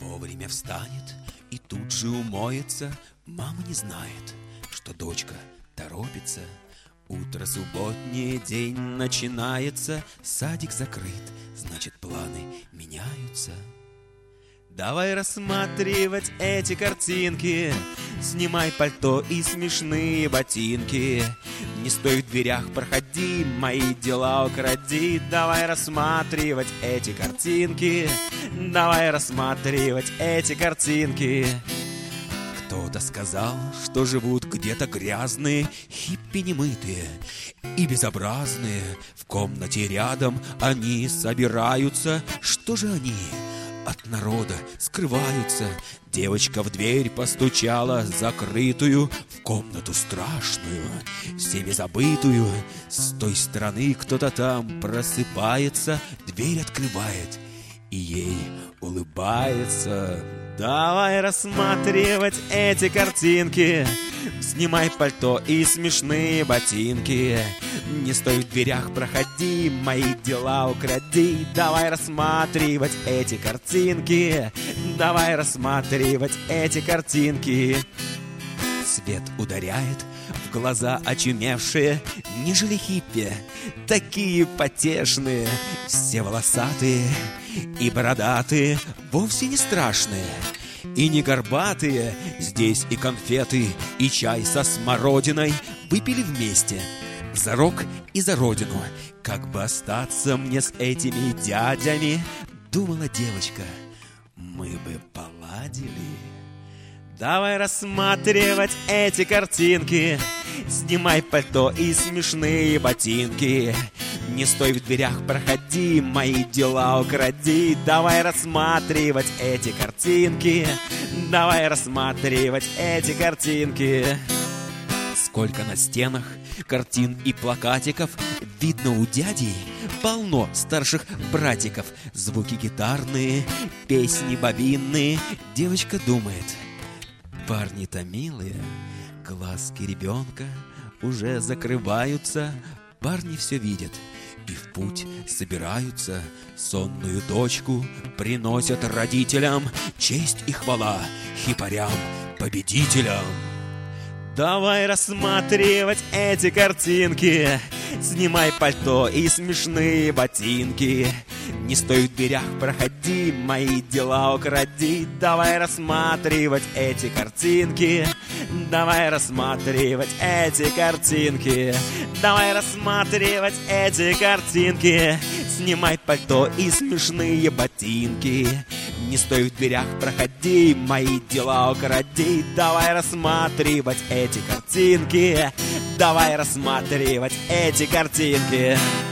Вовремя встанет и тут же умоется. Мама не знает, что дочка торопится. Утро субботнее, день начинается. Садик закрыт, значит, планы меняются. Давай рассматривать эти картинки. Снимай пальто и смешные ботинки. Не стой в дверях, проходи, мои дела укради. Давай рассматривать эти картинки. Давай рассматривать эти картинки. Кто-то сказал, что живут где-то грязные, хиппи немытые и безобразные. В комнате рядом они собираются. Что же они от народа скрываются? Девочка в дверь постучала, закрытую, в комнату страшную, всеми забытую. С той стороны кто-то там просыпается, дверь открывает и ей улыбается. Давай рассматривать эти картинки. Снимай пальто и смешные ботинки. Не стой в дверях, проходи, мои дела укради. Давай рассматривать эти картинки. Давай рассматривать эти картинки. Свет ударяет в глаза очумевшие. Нежели хиппи, такие потешные. Все волосатые и бородатые, вовсе не страшные и не горбатые. Здесь и конфеты, и чай со смородиной выпили вместе. За рок и за родину. Как бы остаться мне с этими дядями, думала девочка, мы бы поладили. Давай рассматривать эти картинки. Снимай пальто и смешные ботинки. Не стой в дверях, проходи, мои дела укради. Давай рассматривать эти картинки. Давай рассматривать эти картинки. Сколько на стенах картин и плакатиков. Видно, у дядей полно старших братиков. Звуки гитарные, песни бобинные. Девочка думает, парни-то милые. Глазки ребенка уже закрываются. Парни все видят и в путь собираются. Сонную дочку приносят родителям. Честь и хвала хипарям, победителям. Давай рассматривать эти картинки. Снимай пальто и смешные ботинки. Не стой в дверях, проходи, мои дела укради. Давай рассматривать эти картинки. Давай рассматривать эти картинки. Давай рассматривать эти картинки. Снимай пальто и смешные ботинки. Не стой в дверях, проходи, мои дела укради. Давай рассматривать эти картинки. Давай рассматривать эти картинки.